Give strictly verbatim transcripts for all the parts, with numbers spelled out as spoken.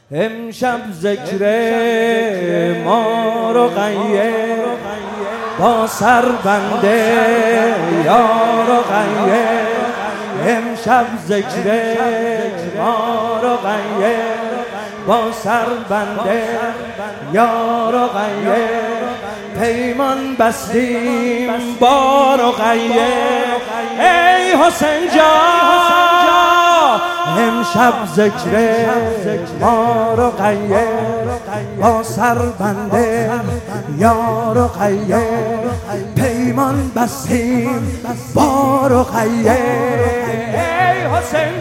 امشب ذکر ما رو غیر با سر بنده یار و غیر. امشب ذکر ما رو غیر با سر بنده یار و غیر. پیمان بستیم بار و غیر. ای حسین جان امشب ذکر ما رو غیر با سر بنده یار و غیر. پیمان بستیم بار و غیر. ای حسین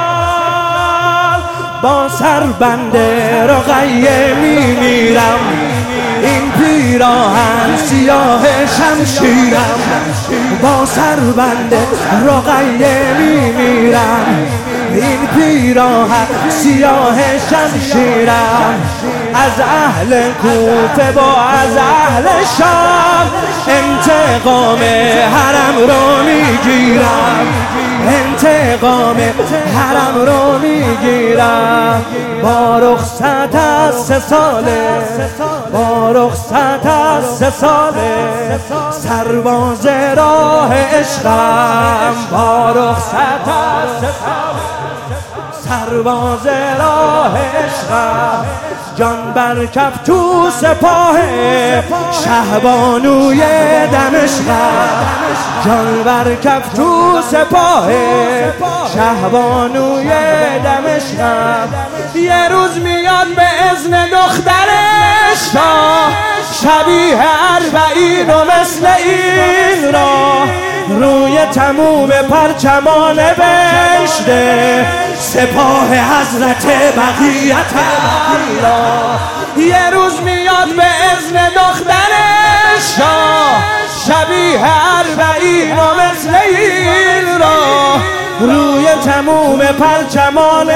جان با سر بنده رو غیر میمیرم. این پیراهن سیاه شمشیرم با سر بنده رقیه میمیرم. این پیراهن سیاه شمشیرم از اهل کوفه با از اهل شام انتقام حرم رو میگیرم. انتقام حرم رو میگیرم. با رخصت از سه ساله با رخصت از سه ساله سرباز راه عشقم. با رخصت از سه ساله سرباز راه عشقم. جان بر کف تو سپاه شهبانوی دمشقم. جان بر کف تو سپاه شهبانوی دمشقم. یه روز میاد به اذن دخترش شاه شبیه اربعین و مثل این را روی تموم پرچمان نوشته سپاه حضرت بقیت الله. یه روز میاد به اذن دخترش شاه شبیه اربعین و مثل این را روی تموم پرچمان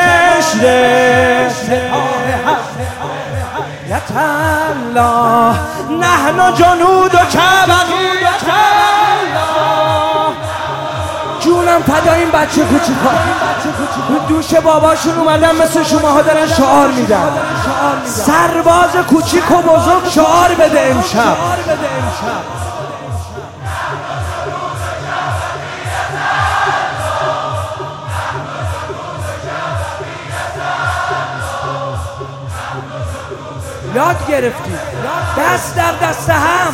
نوشته سپاه حضرت الله. نحن جنود و بقیت الله. جونم فدا این بچه کوچیکا دوش باباشون اومدن مثل شماها دارن شعار میدن. سرباز کوچیک و بزرگ شعار بده امشب. یاد گرفتیم دست در دست هم.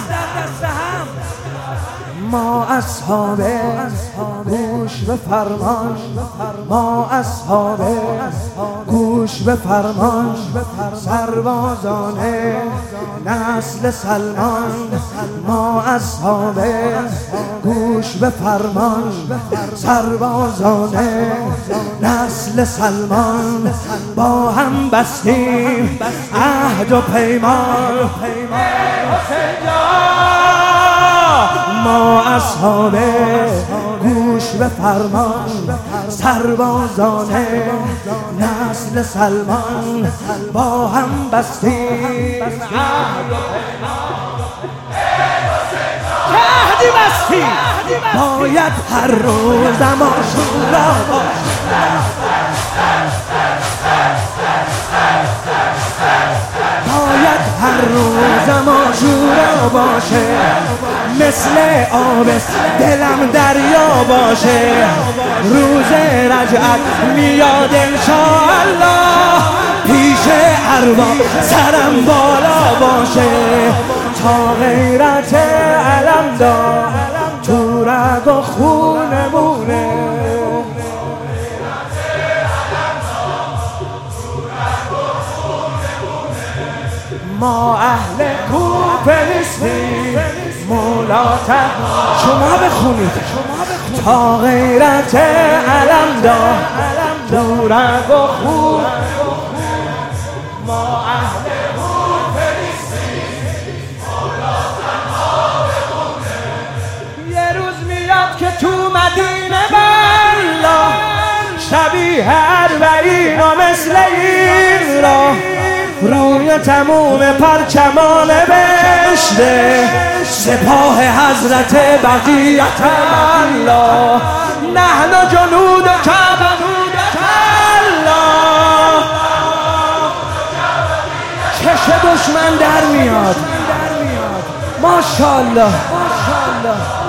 ما اصحاب گوش به فرمان ما اصحاب گوش به فرمان سربازان نسل سلمان. ما اصحاب گوش به فرمان سربازان نسل سلمان. با هم بستیم عهد و پیمان. ما اصحاب گوش به فرمان سربازان نسل سلمان. با هم بستیم عهد و عهدی بستیم. باید هر روز عاشورا باید هر روز عاشورا باشه. مثل آب دلم دریا باشه. روز رجعت میاد انشاءالله. پیش ارواح سرم بالا باشه. تا غیرت علم دار تو رگ و خونمونه. ما اهل کوفه نیستیم مولا شما بخونید. تا غیرت علم دار تو رگ و خون. ما اهل کوفه نیستیم مولا تنها بخونه. یه روز میاد که تو مدینه بلا شبیه اربعین و مثل این را روی تموم پرچمان نوشته سپاه حضرت بقیت الله. نحن جنود و بقیت الله. جنبش دشمن در میاد. ماشاءالله ماشاءالله.